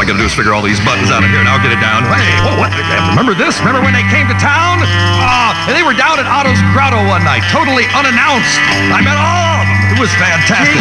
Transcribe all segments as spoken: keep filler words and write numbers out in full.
I got to do is figure all these buttons out of here, and I'll get it down. Hey, whoa, what? Remember this? Remember when they came to town? Uh, and they were down at Otto's Grotto one night, totally unannounced. I met all of them. It was fantastic.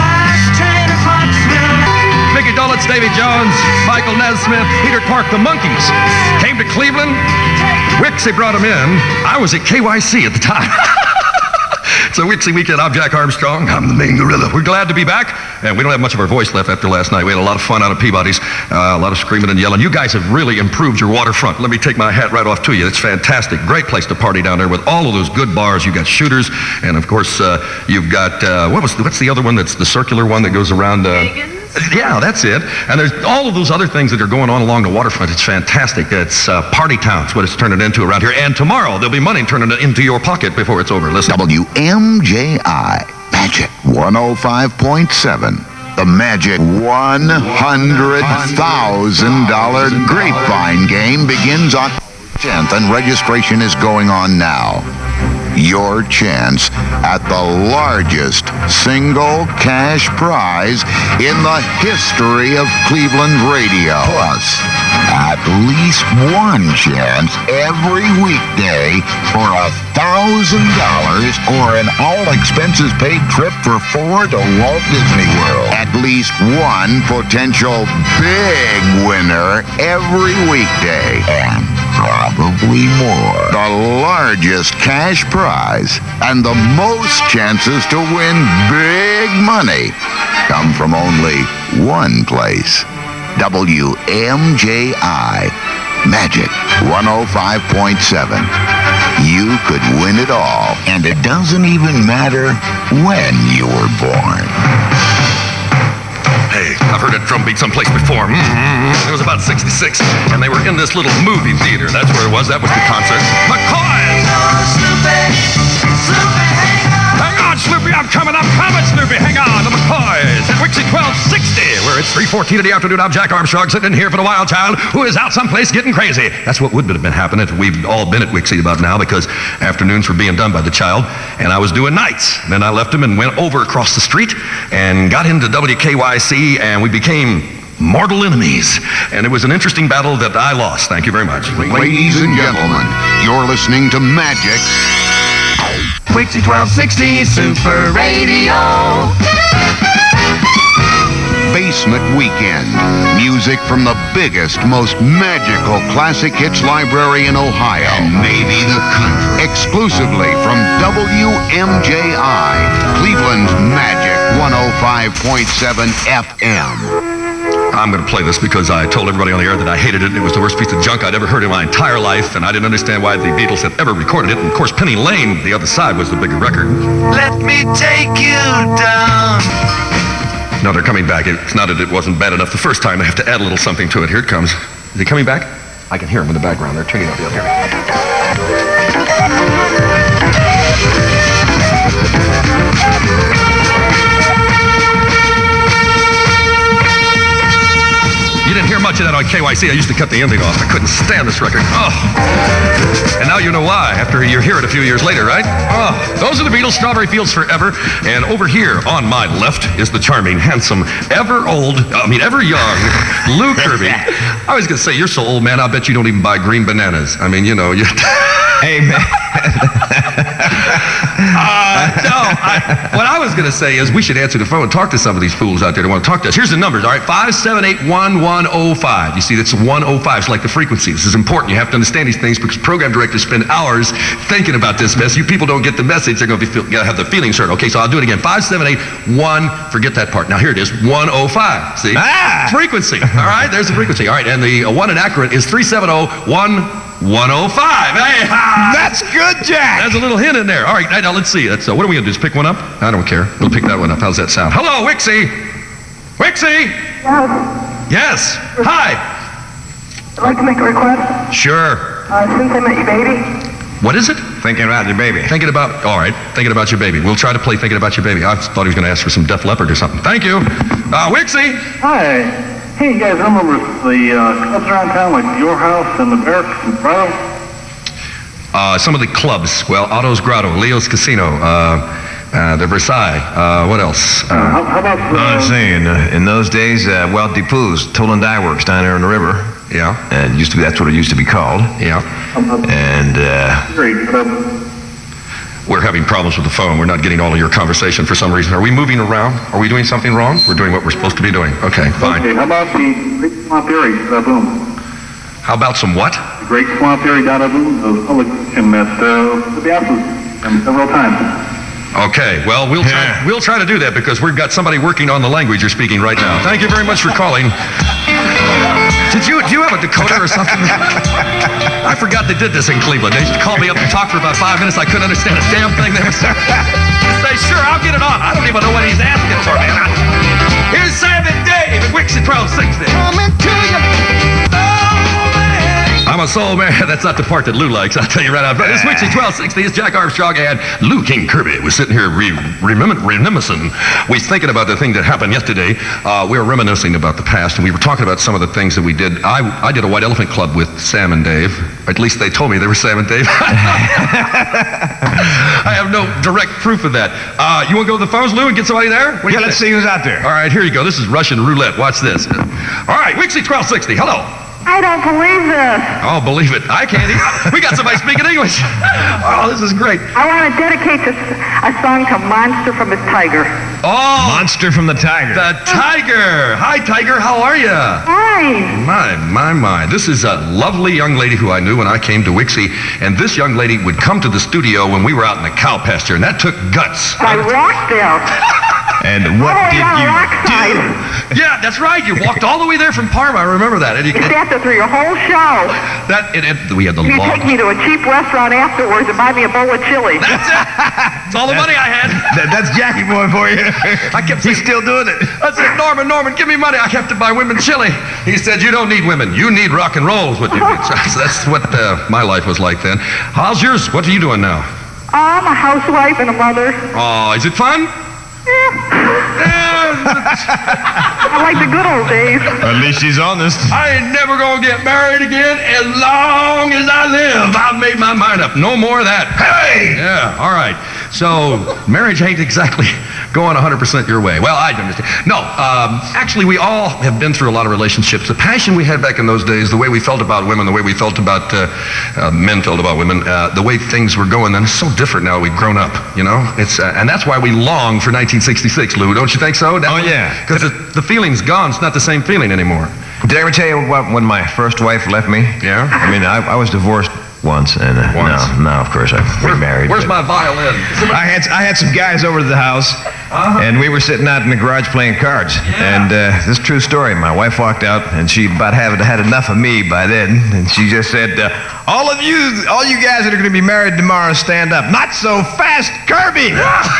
Mickey Dolenz, Davy Jones, Michael Nesmith, Peter Tork, the Monkees came to Cleveland. Wixie brought them in. I was at K Y C at the time. So Wixie Weekend, I'm Jack Armstrong. I'm the main gorilla. We're glad to be back, and we don't have much of our voice left after last night. We had a lot of fun out of Peabody's, uh, a lot of screaming and yelling. You guys have really improved your waterfront. Let me take my hat right off to you. It's fantastic. Great place to party down there with all of those good bars. You got Shooters, and of course, uh, you've got, uh, what was, what's the other one that's the circular one that goes around? Uh, Yeah, that's it. And there's all of those other things that are going on along the waterfront. It's fantastic. It's uh, party town. It's what it's turning into around here. And tomorrow, there'll be money turning it into your pocket before it's over. Listen. W M J I, Magic one oh five point seven. The Magic one hundred thousand dollars Grapevine game begins on tenth, and registration is going on now. Your chance at the largest single cash prize in the history of Cleveland radio. Plus, at least one chance every weekday for a thousand dollars or an all-expenses-paid trip for four to Walt Disney World. At least one potential big winner every weekday. And probably more. The largest cash prize and the most chances to win big money come from only one place. W M J I, Magic one oh five point seven. You could win it all, and it doesn't even matter when you were born. Hey, I've heard that drum beat someplace before. Mm-hmm. It was about sixty-six, and they were in this little movie theater. That's where it was. That was the concert. McCoy's! Hang on, Sloopy, I'm coming. I'm coming, Snoopy. Hang on, the McCoys at Wixie twelve sixty, where it's three fourteen in the afternoon. I'm Jack Armstrong, sitting in here for the wild child who is out someplace getting crazy. That's what would have been happening if we'd all been at Wixie about now, because afternoons were being done by the child, and I was doing nights. Then I left him and went over across the street and got into W K Y C, and we became mortal enemies. And it was an interesting battle that I lost. Thank you very much. Ladies and gentlemen, you're listening to Magic Wixie twelve sixty Super Radio. Basement Weekend. Music from the biggest, most magical classic hits library in Ohio. And maybe the country. Exclusively from W M J I, Cleveland's Magic one oh five point seven F M. I'm going to play this because I told everybody on the air that I hated it. It was the worst piece of junk I'd ever heard in my entire life, and I didn't understand why the Beatles had ever recorded it. And of course, Penny Lane, the other side, was the bigger record. Let me take you down. No, they're coming back. It's not that it wasn't bad enough the first time. They have to add a little something to it. Here it comes. Is he coming back? I can hear him in the background. They're turning up the other. You didn't hear much of that on K Y C. I used to cut the ending off. I couldn't stand this record. Oh. And now you know why, after you hear it a few years later, right? Oh. Those are the Beatles, Strawberry Fields Forever. And over here on my left is the charming, handsome, ever old, I mean, ever young Lou Kirby. I was going to say, you're so old, man, I bet you don't even buy green bananas. I mean, you know, you... Hey, man. uh, no, I, what I was going to say is we should answer the phone and talk to some of these fools out there that want to talk to us. Here's the numbers, all right? five seven eight, one one oh five. You see, that's one oh five. It's like the frequency. This is important. You have to understand these things because program directors spend hours thinking about this mess. You people don't get the message. They're going to be feel, have the feelings hurt. Okay, so I'll do it again. five seven eight, one, forget that part. Now, here it is, one oh five. See? Ah! Frequency. All right, there's the frequency. All right, and the uh, one inaccurate is three seven zero, one one oh five. Hey, ha! That's good, Jack. There's a little hint in there. All right, now let's see. That's, uh, what are we going to do? Just pick one up? I don't care. We'll pick that one up. How's that sound? Hello, Wixie. Wixie. Yes. Yes. Hi. I'd like to make a request. Sure. Uh, since I met your baby. What is it? Thinking about your baby. Thinking about, all right, thinking about your baby. We'll try to play Thinking About Your Baby. I thought he was going to ask for some Def Leppard or something. Thank you. Uh, Wixie. Hi. Hey, you guys remember the uh, clubs around town like Your House and the Barracks and Grotto? Uh, some of the clubs. Well, Otto's Grotto, Leo's Casino, uh, Uh, the Versailles. Uh, what else? Uh, how, how about... Uh, I'm saying, uh, in those days, uh, well, Depots, Toll and Die Works down there in the river. Yeah. And it used to be, that's what it used to be called. Yeah. And, uh... Great, but, um, We're having problems with the phone. We're not getting all of your conversation for some reason. Are we moving around? Are we doing something wrong? We're doing what we're supposed to be doing. Okay, fine. okay, how about the Great Swamp Area, Dada Boom? How about some what? The Great Swamp Area, Dada Boom, the public question that uh, the Biases and several times. Okay, well, we'll try, Yeah. we'll try to do that because we've got somebody working on the language you're speaking right now. Thank you very much for calling. Did you, do you have a decoder or something? I forgot they did this in Cleveland. They used to call me up and talk for about five minutes. I couldn't understand a damn thing they were saying. Say, sure, I'll get it on. I don't even know what he's asking for, man. Here's Sam and Dave at Wixie twelve sixty. Coming to you. I'm a soul man. That's not the part that Lou likes, I'll tell you right now. But it's Wixie twelve sixty. It's Jack Armstrong and Lou King Kirby. We're sitting here re- remem- reminiscing. We're thinking about the thing that happened yesterday. Uh, we were reminiscing about the past, and we were talking about some of the things that we did. I, I did a White Elephant Club with Sam and Dave. At least they told me they were Sam and Dave. I have no direct proof of that. Uh, you want to go to the phones, Lou, and get somebody there? What do Yeah, you let's think? see who's out there. All right, here you go. This is Russian roulette. Watch this. All right, Wixie twelve sixty. Hello. I don't believe this. Oh, believe it. I can't either. We got somebody speaking English. Oh, this is great. I want to dedicate this, a song to Monster from his Tiger. Oh, Monster from the Tiger. the Tiger. Hi, Tiger. How are you? Hi. My, my, my. This is a lovely young lady who I knew when I came to Wixie, and this young lady would come to the studio when we were out in the cow pasture, and that took guts. I walked there. And what Oh, did yeah, you Rockside. do? Yeah, that's right. You walked all the way there from Parma. I remember that. And you, You sat there through your whole show. that, it, it, we had the You long... take me to a cheap restaurant afterwards and buy me a bowl of chili. That's it. That's all the money I had. That, that's Jackie Boy for you. I kept He's saying, still doing it. I said, Norman, Norman, give me money. I have to buy women chili. He said, you don't need women. You need rock and roll is what you need. So that's what uh, my life was like then. How's yours? What are you doing now? I'm a housewife and a mother. Oh, is it fun? I like the good old days. At least she's honest. I ain't never gonna get married again as long as I live. I've made my mind up. No more of that. Hey! Yeah, all right. So, marriage ain't exactly going one hundred percent your way. Well, I understand. No, um, actually, we all have been through a lot of relationships. The passion we had back in those days, the way we felt about women, the way we felt about, uh, uh, men felt about women, uh, the way things were going then, it's so different now. We've grown up, you know? It's uh, and that's why we long for nineteen sixty-six, Lou. Don't you think so? That Oh, was- yeah. Because the, the feeling's gone. It's not the same feeling anymore. Did I ever tell you what, when my first wife left me? Yeah? I mean, I, I was divorced once, and uh, Once. no, no, of course I remarried. Where's but- my violin? I had I had some guys over to the house, Uh-huh. and we were sitting out in the garage playing cards. And uh, this is a true story. My wife walked out, and she about had had enough of me by then, and she just said, uh, "All of you, all you guys that are going to be married tomorrow, stand up. Not so fast, Kirby."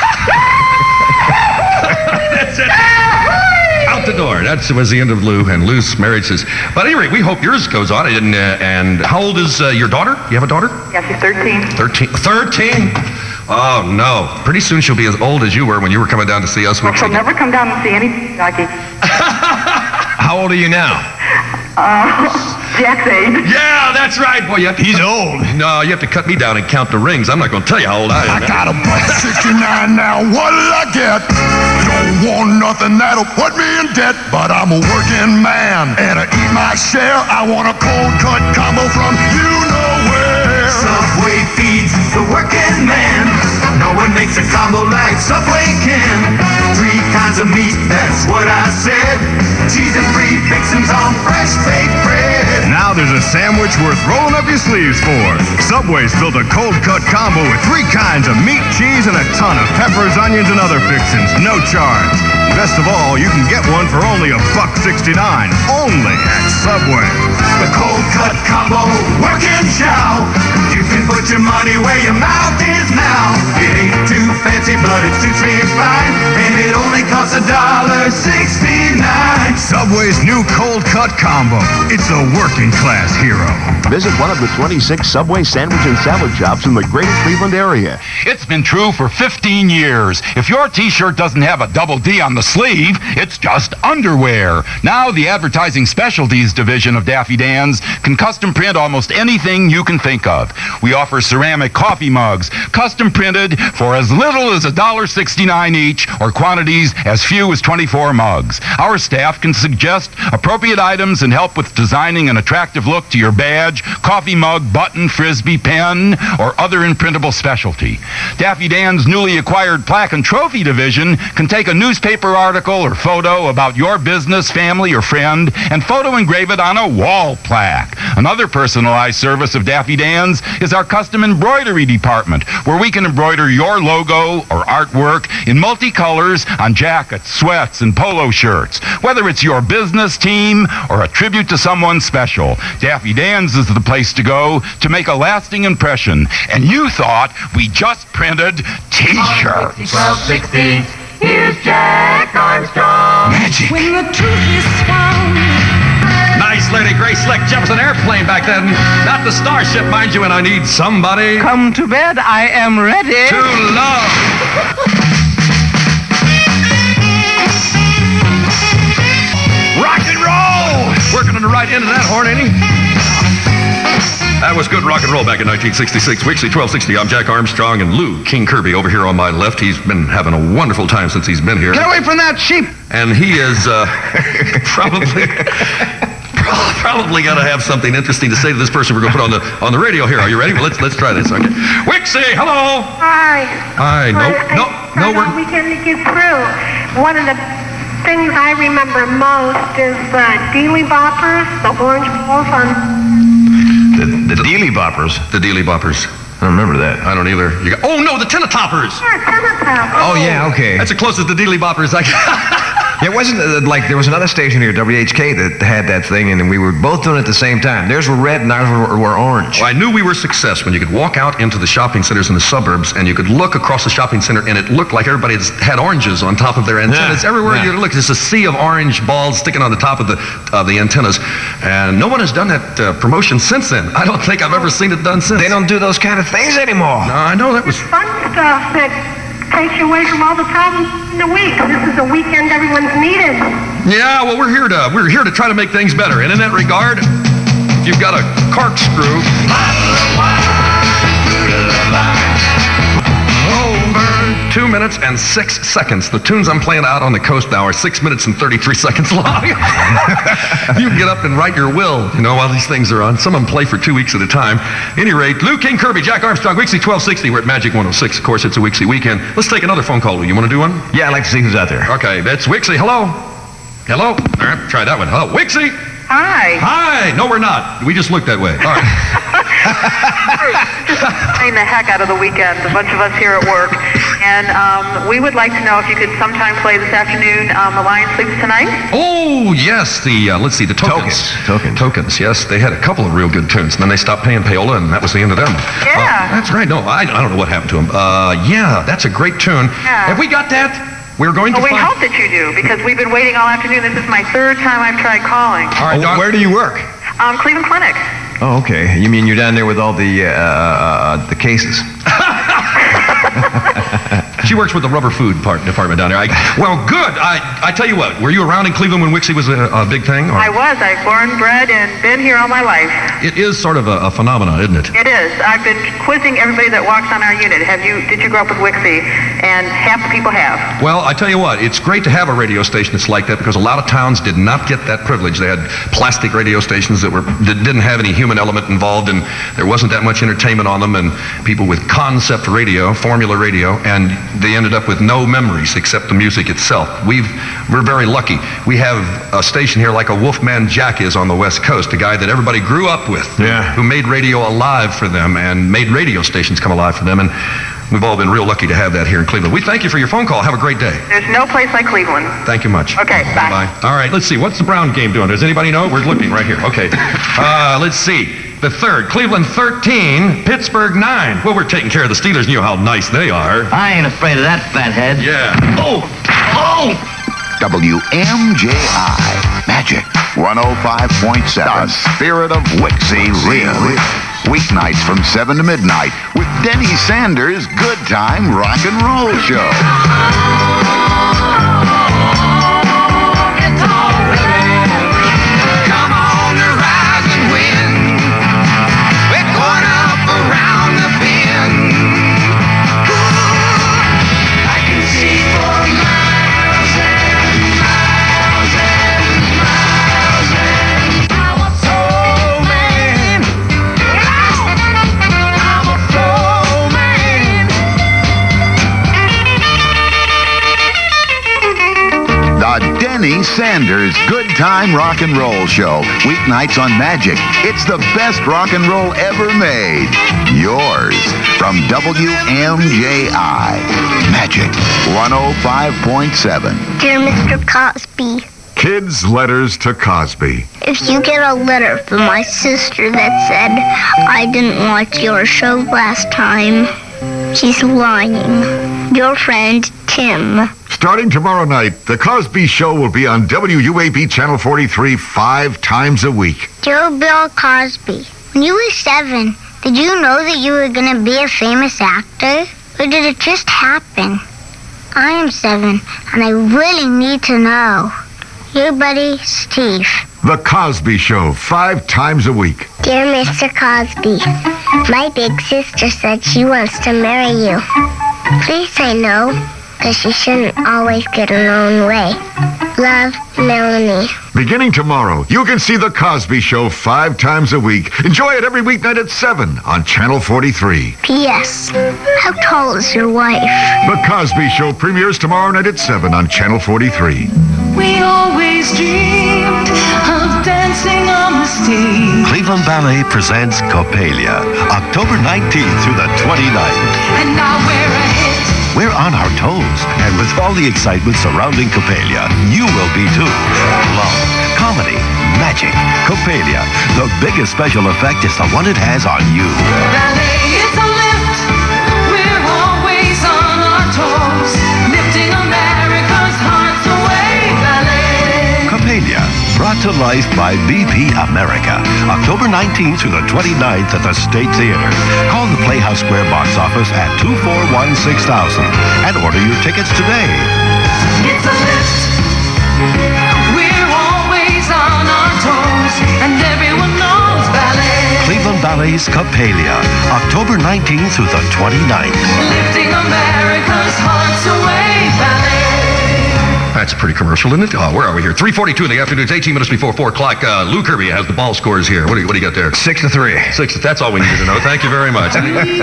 That's it. Out the door. That was the end of Lou and Lou's marriages. But anyway, we hope yours goes on. And, uh, and how old is uh, your daughter? You have a daughter? Yeah, she's thirteen. Thirteen. Thirteen. Oh no! Pretty soon she'll be as old as you were when you were coming down to see us. Well, she'll never come down and see any Jackie. How old are you now? Uh, Jack's age. Yeah, that's right, boy. You have to He's cut- old. No, you have to cut me down and count the rings. I'm not going to tell you how old I am. I got a buck sixty-nine now, what'll I get? Don't want nothing that'll put me in debt, but I'm a working man, and I eat my share. I want a cold cut combo from you know where. Subway feeds the working man. No one makes a combo like Subway can. Three kinds of meat, that's what I said. Cheese and free fixings on fresh baked bread. Now there's a sandwich worth rolling up your sleeves for. Subway's built a cold cut combo with three kinds of meat, cheese, and a ton of peppers, onions, and other fixings. No charge. Best of all, you can get one for only a buck sixty-nine. Only at Subway. The cold cut combo, working chow. You can put your money where your mouth is now. It ain't too fancy, but it suits me fine. And it only costs a dollar sixty-nine. Subway. Subway's new cold cut combo. It's a working class hero. Visit one of the twenty-six Subway sandwich and salad shops in the greater Cleveland area. It's been true for fifteen years. If your t-shirt doesn't have a double D on the sleeve, it's just underwear. Now the advertising specialties division of Daffy Dan's can custom print almost anything you can think of. We offer ceramic coffee mugs, custom printed for as little as one dollar sixty-nine each, or quantities as few as twenty-four mugs. Our staff can suggest appropriate items and help with designing an attractive look to your badge, coffee mug, button, frisbee, pen, or other imprintable specialty. Daffy Dan's newly acquired plaque and trophy division can take a newspaper article or photo about your business, family, or friend and photo engrave it on a wall plaque. Another personalized service of Daffy Dan's is our custom embroidery department, where we can embroider your logo or artwork in multicolors on jackets, sweats, and polo shirts. Whether it's your business team or a tribute to someone special, Daffy Dan's is the place to go to make a lasting impression. And you thought we just printed t-shirts. twelve sixty, here's Jack Armstrong. Magic. When the truth is found. Nice Lady Gray Slick Jefferson airplane back then. Not the Starship, mind you, and I need somebody Come to bed, I am ready. to love. Rock and roll! Working on the right end of that horn, ain't he? That was good rock and roll back in nineteen sixty-six. Wixie twelve sixty. I'm Jack Armstrong, and Lou King Kirby over here on my left. He's been having a wonderful time since he's been here. Get away from that sheep. And he is uh, probably probably going to have something interesting to say to this person we're going to put on the on the radio here. Are you ready? Well, let's let's try this. Okay. Wixie, hello. Hi. Hi. No, Well, no, I, no. I We're thought we can get through. One of the things I remember most is the Dealey Boppers, the orange balls on. The, the Dealey Boppers. the Dealey Boppers. I don't remember that. I don't either. You got, oh no, the Tenatoppers. Yeah, Tenatop. Oh, yeah, okay. That's the closest to Dealey Boppers I can. Yeah, it wasn't uh, like there was another station here, W H K, that had that thing, and we were both doing it at the same time. Theirs were red and ours were, were orange. Well, I knew we were a success when you could walk out into the shopping centers in the suburbs and you could look across the shopping center and it looked like everybody had oranges on top of their antennas. Yeah, Everywhere yeah. you look, there's a sea of orange balls sticking on the top of the of the antennas. And no one has done that uh, promotion since then. I don't think I've ever seen it done since. They don't do those kind of things anymore. No, I know that was... Fun stuff that takes you away from all the problems in the week. This is a weekend everyone's needed. Yeah, well, we're here to we're here to try to make things better. And in that regard, if you've got a corkscrew... Over two minutes and six seconds. The tunes I'm playing out on the coast now are six minutes and thirty-three seconds long. You can get up and write your will, you know, while these things are on. Some of them play for two weeks at a time. At any rate, Lou King Kirby, Jack Armstrong, Wixie twelve sixty. We're at Magic one oh six. Of course, it's a Wixie weekend. Let's take another phone call, Lou. You want to do one? Yeah, I'd like to see who's out there. Okay, that's Wixie. Hello? Hello? All right, try that one. Hello, Wixie? Hi. Hi. No, we're not. We just look that way. All right. Playing the heck out of the weekend, a bunch of us here at work. And um, we would like to know if you could sometime play this afternoon, um, Alliance Sleeps Tonight. Oh, yes. The, uh, let's see, the Tokens. Tokens. Tokens, yes. They had a couple of real good tunes. And then they stopped paying payola, and that was the end of them. Yeah. Uh, that's right. No, I, I don't know what happened to them. Uh, yeah, that's a great tune. Yeah. Have we got that? We're going to Well, we find... hope that you do, because we've been waiting all afternoon. This is my third time I've tried calling. All right, Oh, Doc. where do you work? Um, Cleveland Clinic. Oh, okay. You mean you're down there with all the uh, uh, the cases? She works with the rubber food part department down there. I, well, good. I, I tell you what, were you around in Cleveland when Wixie was a, a big thing? Or? I was. I've born, bred, and been here all my life. It is sort of a, a phenomenon, isn't it? It is. I've been quizzing everybody that walks on our unit. Have you? Did you grow up with Wixie? And half the people have. Well, I tell you what, it's great to have a radio station that's like that because a lot of towns did not get that privilege. They had plastic radio stations that were that didn't have any human element involved, and there wasn't that much entertainment on them, and people with concept radio, formula radio, and they ended up with no memories except the music itself. We've, we're very lucky. We have a station here like a Wolfman Jack is on the West Coast, a guy that everybody grew up with, Yeah. who made radio alive for them and made radio stations come alive for them, and we've all been real lucky to have that here in Cleveland. We thank you for your phone call. Have a great day. There's no place like Cleveland. Thank you much. Okay, bye. Bye. All right, let's see. What's the Brown game doing? Does anybody know? We're looking right here. Okay. Uh, let's see. The third, Cleveland thirteen, Pittsburgh nine. Well, we're taking care of the Steelers. You know how nice they are. I ain't afraid of that fathead. Yeah. Oh! Oh! W M J I Magic Magic one oh five point seven. The Spirit of Wixie lives. Weeknights from seven to midnight with Denny Sanders' Good Time Rock and Roll Show. Come on to rise and win. We're going up around the bend. Ooh, I can see for miles and miles and miles and I'm a soul man. I'm a soul man. The Denny Sanders Good Time Rock and Roll Show. Weeknights on Magic. It's the best rock and roll ever made. Yours from W M J I. Magic one oh five point seven. Dear Mister Cosby, Kids' letters to Cosby. if you get a letter from my sister that said I didn't watch your show last time, she's lying. Your friend, Tim. Starting tomorrow night, The Cosby Show will be on W U A B Channel forty-three five times a week. Dear Bill Cosby, when you were seven, did you know that you were going to be a famous actor? Or did it just happen? I am seven, and I really need to know. Your buddy, Steve. The Cosby Show, five times a week. Dear Mister Cosby, my big sister said she wants to marry you. Please say no, because she shouldn't always get her own way. Love, Melanie. Beginning tomorrow, you can see The Cosby Show five times a week. Enjoy it every weeknight at seven on Channel forty-three. P S. How tall is your wife? The Cosby Show premieres tomorrow night at seven on Channel forty-three. We always dreamed of dancing on the stage. Cleveland Ballet presents Coppelia, October nineteenth through the twenty-ninth. And now we're ahead. We're on our toes, and with all the excitement surrounding Coppelia, you will be too. Love, comedy, magic, Coppelia. The biggest special effect is the one it has on you. Ballet is a lift. We're always on our toes, lifting America's hearts away. Ballet. Coppelia, brought to life by B P America. October nineteenth through the twenty-ninth at the State Theater. Call the Playhouse Square box office at two four one six thousand and order your tickets today. It's a lift. We're always on our toes, and everyone knows ballet. Cleveland Ballet's Coppelia, October nineteenth through the twenty-ninth. Lifting America's hearts away. Ballet. That's a pretty commercial, isn't it? Oh, where are we here? three forty-two in the afternoon. It's eighteen minutes before four o'clock. Uh, Lou Kirby has the ball scores here. What do you, what do you got there? Six to three. Six. That's all we needed to know. Thank you very much.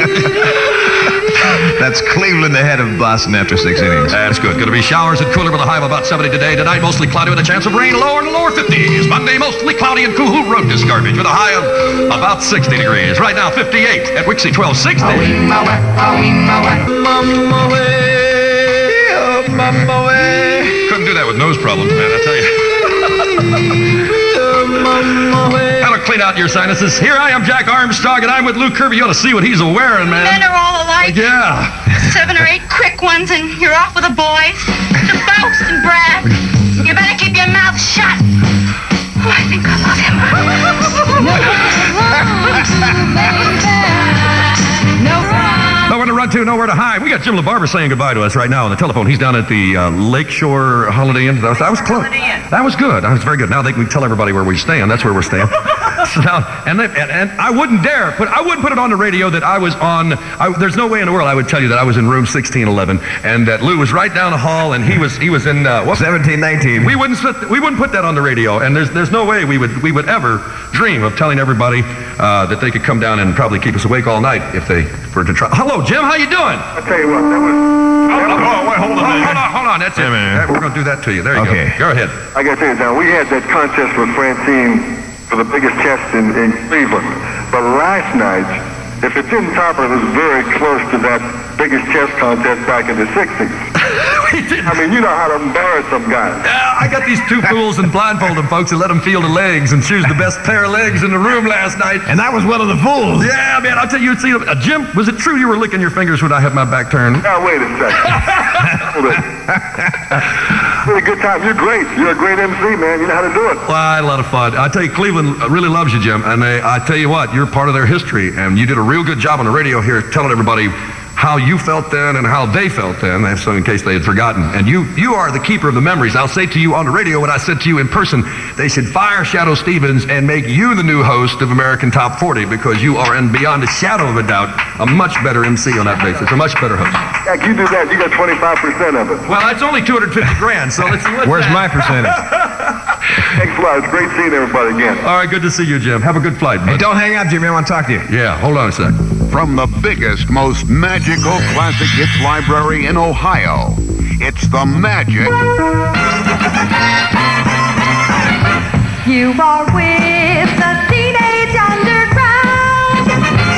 That's Cleveland ahead of Boston after six innings. That's good. Going to be showers and cooler with a high of about seventy today. Tonight, mostly cloudy with a chance of rain, lower in the lower fifties. Monday, mostly cloudy and cool. Who wrote this garbage? With a high of about sixty degrees. Right now, fifty-eight at Wixie twelve sixty. Mama way, oh, mama way. Couldn't do that with nose problems, man, I tell you. That'll clean out your sinuses. Here I am, Jack Armstrong, and I'm with Lou Kirby. You ought to see what he's wearing, man. Men are all alike. Yeah. Seven or eight quick ones, and you're off with the boys. To boast and brag. You better keep your mouth shut. Oh, I think I love him. Nowhere to run to, nowhere to hide. We got Jim LaBarbera saying goodbye to us right now on the telephone. He's down at the uh, Lakeshore Holiday Inn. That was, that was close. That was good. That was very good. Now they can tell everybody where we're staying. That's where we're staying. So now, and, they, and and I wouldn't dare put I wouldn't put it on the radio that I was on. I, there's no way in the world I would tell you that I was in room sixteen eleven and that Lou was right down the hall and he was he was in uh, what seventeen nineteen. We wouldn't put, we wouldn't put that on the radio. And there's there's no way we would we would ever dream of telling everybody uh, that they could come down and probably keep us awake all night if they were to try. Hello, Jim. How you doing? I tell you what, that was. Oh, oh, wait, hold on, hold on, hold on. That's it. That- we're going to do that to you. There you Okay. go. Go ahead. I got to tell you now, we had that contest with Francine for the biggest chest in, in Cleveland. But last night, if it didn't top it, it was very close to that biggest chest contest back in the sixties. I mean, you know how to embarrass some guys. Yeah, I got these two fools and blindfolded folks and let them feel the legs and choose the best pair of legs in the room last night. And that was one of the fools. Yeah, man, I'll tell you, see, uh, Jim, was it true you were licking your fingers when I had my back turned? Now, wait a second. Hold it. Really good time. You're great. You're a great M C, man. You know how to do it. Well, I had a lot of fun. I tell you, Cleveland really loves you, Jim. And they, I tell you what, you're part of their history. And you did a real good job on the radio here telling everybody how you felt then and how they felt then, so in case they had forgotten. And you you are the keeper of the memories. I'll say to you on the radio what I said to you in person. They should fire Shadow Stevens and make you the new host of American Top forty because you are, and beyond a shadow of a doubt, a much better M C on that basis, a much better host. Heck, you do that, you got twenty-five percent of it. Well, that's only two hundred fifty grand, so let's... let's Where's my percentage? Thanks a lot. It's great seeing everybody again. All right, good to see you, Jim. Have a good flight, bud. Hey, don't hang up, Jimmy. I want to talk to you. Yeah, hold on a sec. From the biggest, most magical classic hits library in Ohio, it's the Magic You are with the Teenage Underground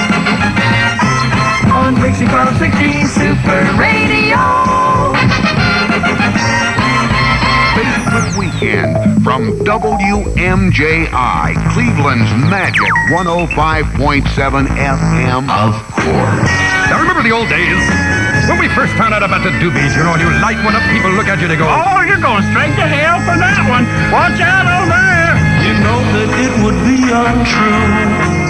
on Dixie Club sixteen Super Radio. Facebook Weekend from W M J I, Cleveland's Magic one oh five point seven F M, of course. Now remember the old days? When we first found out about the doobies, you know, and you light one up, people look at you, they go, Oh, you're going straight to hell for that one. Watch out over there. You know that it would be untrue